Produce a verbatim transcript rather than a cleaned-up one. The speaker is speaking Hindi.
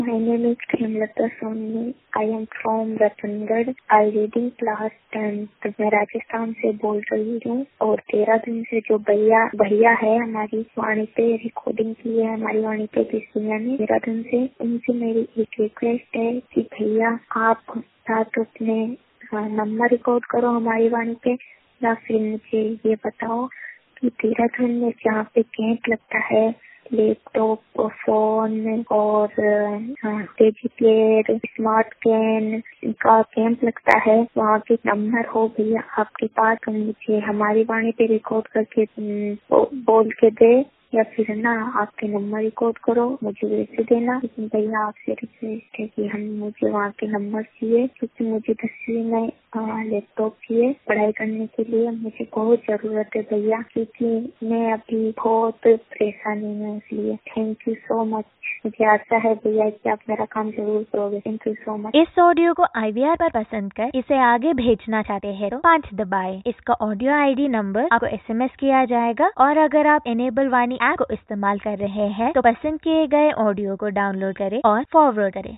My name is Khemlata Soni. I am from Ratnagढ़. I reading class tenth. मैं राजस्थान से बोल रही हूँ और तेरह दिन से जो भैया भैया है हमारी वाणी पे रिकॉर्डिंग की है हमारी वाणी पे किसिया ने तेरह दिन से उनसे मेरी एक रिक्वेस्ट है कि भैया आप साथ अपने नंबर रिकॉर्ड करो हमारी वाणी पे या फिर मुझे ये बताओ कि तेरह दिन में जहाँ पे कैंप लगता है लैपटॉप फोन और टेजी प्लेयर स्मार्ट कैन का कैंप लगता है वहाँ के नंबर हो भैया आपके पास तो मुझे हमारी वाणी पे रिकॉर्ड करके बोल के दे या फिर ना आपके नंबर रिकॉर्ड करो मुझे वैसे देना। लेकिन भैया आपसे रिक्वेस्ट है कि हम मुझे वहाँ के नंबर चाहिए क्योंकि मुझे दसवीं में लैपटॉप चाहिए पढ़ाई करने के लिए मुझे बहुत जरूरत है भैया क्योंकि मैं अभी बहुत परेशानी में इसलिए थैंक यू सो मच। मुझे आशा है भैया कि आप मेरा काम जरूर करोगे। Thank you so much. इस ऑडियो को आईवीआर पर पसंद कर इसे आगे भेजना चाहते हैं तो पाँच दबाएं। इसका ऑडियो आईडी नंबर आपको एसएमएस किया जाएगा और अगर आप इनेबल वाणी ऐप को इस्तेमाल कर रहे हैं तो पसंद किए गए ऑडियो को डाउनलोड करें और फॉरवर्ड करें।